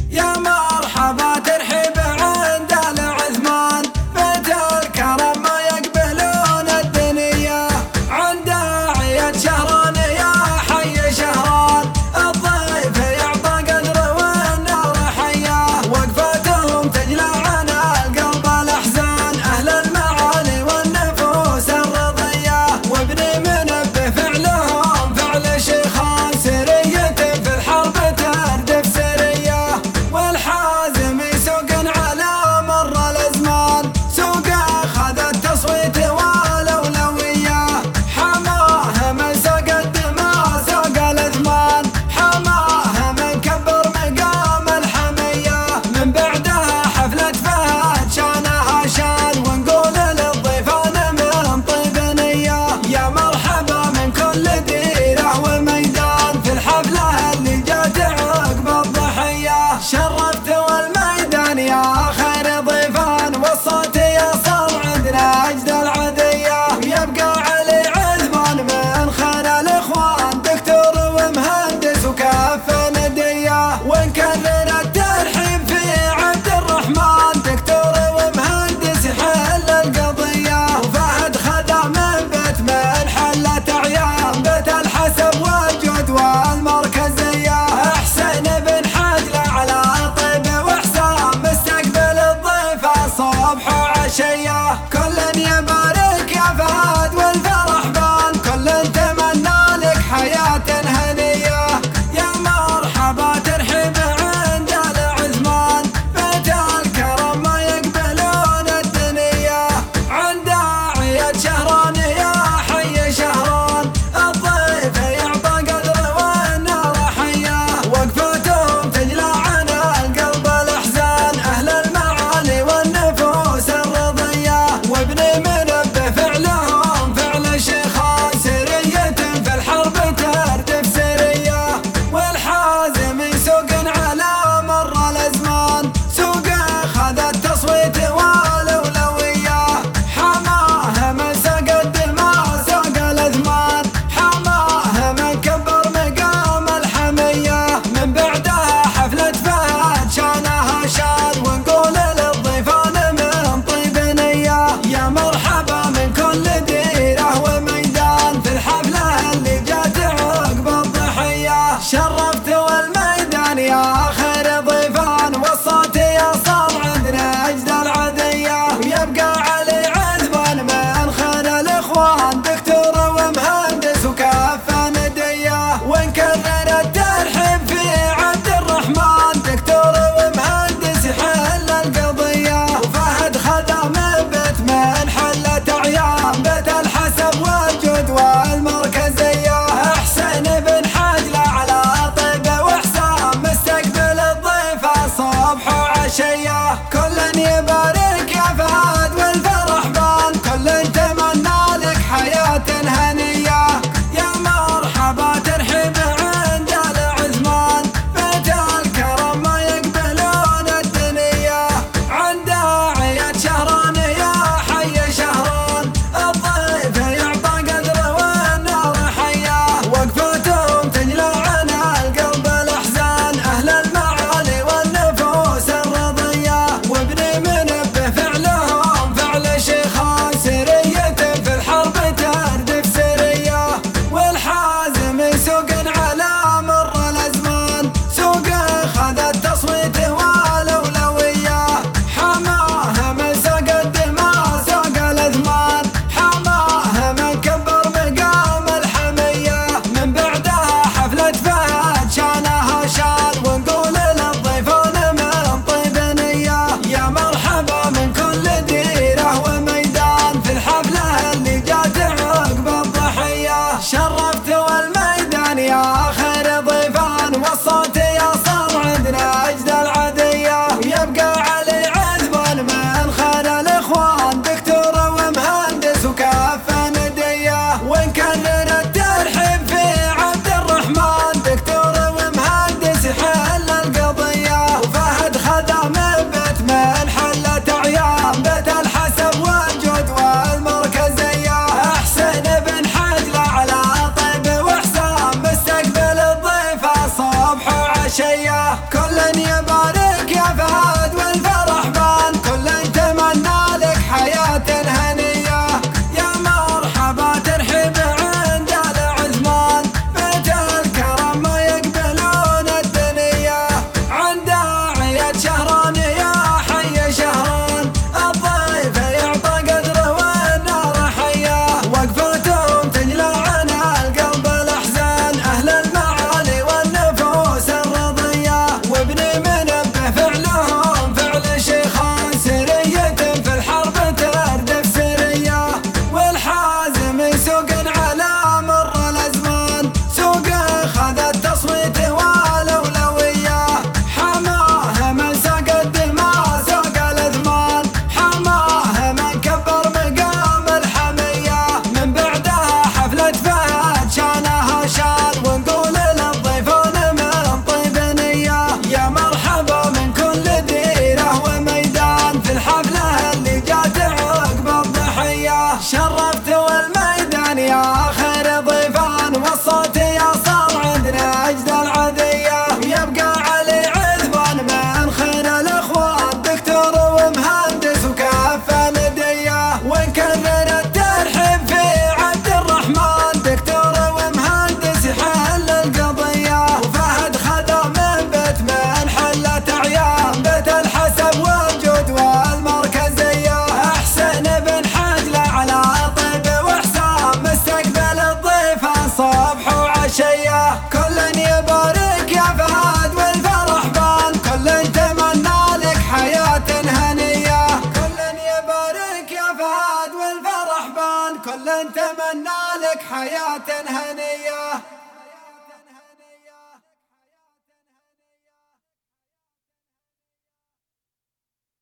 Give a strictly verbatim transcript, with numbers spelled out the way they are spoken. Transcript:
يا مرحبا ترحيب عند العثمان، بيت الكرم ما يقبلون الدنيا، عند عيد شهران يا حي شهران، الضيف يعطى قدره والنار حياه، وقفتهم تجلى عن القلب الأحزان، أهل المعالي والنفوس الرضية، وابن منبه فعلهم فعل شيخان، سرية في الحرب تردف سرية والحق وعشية. كل يبارك يا فهد والفرح بان، كل تمنى لك حياة هنية. يا مرحبا ترحب عند العثمان، بيت الكرم ما يقبلون الدنيا. عند داعية شهران يا حي شهران، الضيف يعطى قدره والنار حياه. وقفتهم تجلى عن القلب الأحزان، أهل المعالي والنفوس الرضية. وابن منبه فعلهم فعل شيخان، سرية في الحرب تردف سرية. والحازم سوق على مر الأزمان، سوق خذ التصويت والأولوية. حماه من ساق الدماء سوق الأثمان، حماه من كبر مقام الحمية. من بعدها حفلة فهد شانها شان، ونقول للضيفون من طيب نية. يا مرحبا من كل ديرة وميدان، في الحفلة اللي جات عقب الضحية. شرفت والميدان يا خير ضيفان، والصوت يا صار عندنا أجد العذية. يبقى علي عثمان من خير الأخوان، دكتور ومهندس وكافة ندية. ونكرر الترحيب في عبد الرحمن، دكتور ومهندس يحل القضية. وفهد خذا من بيت من حلة عيان، بيت الحسب والجود والمركزية. أحسن بن حجلة على طيب وحسام، مستقبل الضيف صبح وعشية. كل يبارك يا فهد والفرح بان، كل تمنى لك حياة هنية. كل يبارك يا فهد والفرح بان، كل تمنى لك حياة هنية.